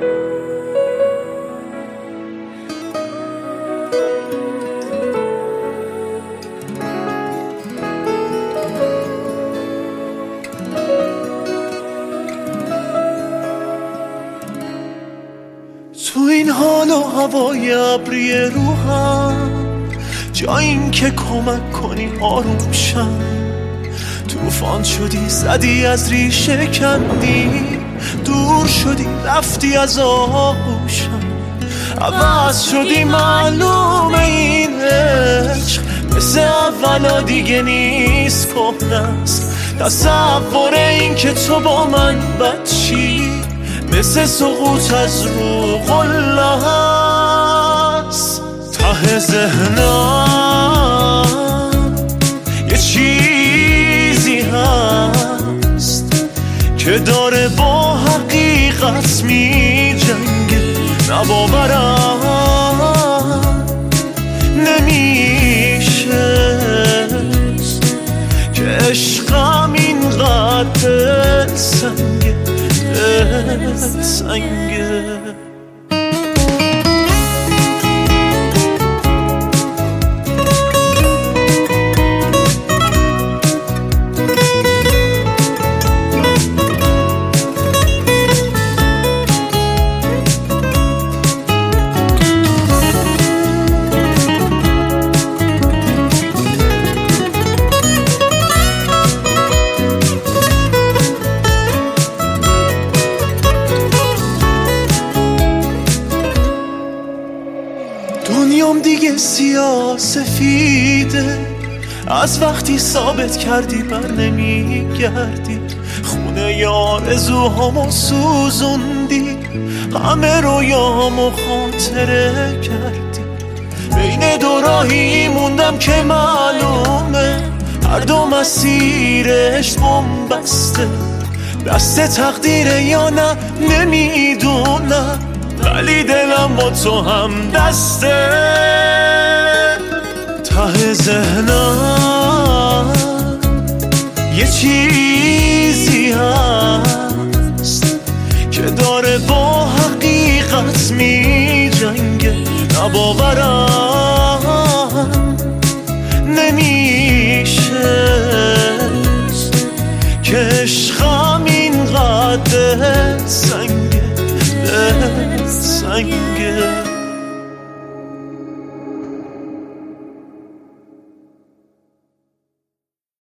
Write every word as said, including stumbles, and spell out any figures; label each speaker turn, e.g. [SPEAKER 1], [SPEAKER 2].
[SPEAKER 1] تو این حال و هوای ابری روحم، جا این که کمک کنی آروم شم. طوفان شدی زدی از ریشه کندی، دور شدی رفتی از آغوشم. عوض شدی معلومه این عشق مثل اولا دیگه نیست، کهنه است تصور این که تو با من بد چی، مثل سقوط از رو قله هست. ته ذهنم یه چیزی هست که داره با حقیقت می جنگه، نباورم نمیشه که عشقم اینقدر سنگه سنگه. دنیام دیگه سیاه سفیده، از وقتی ثابت کردی بر نمیگردی. خونه ی آرزوهامو سوزوندی، همه رویامو خاطره کردی. بین دو راهی موندم که معلومه هر دو مسیرش بن‌بسته. دست تقدیره یا نه نمیدونم، ولی دلم با تو هم دسته. ته ذهنم یه چیزی هست که داره با حقیقت می جنگه، نباورم نمیشه که عشقم اینقدر سنگه سنگه.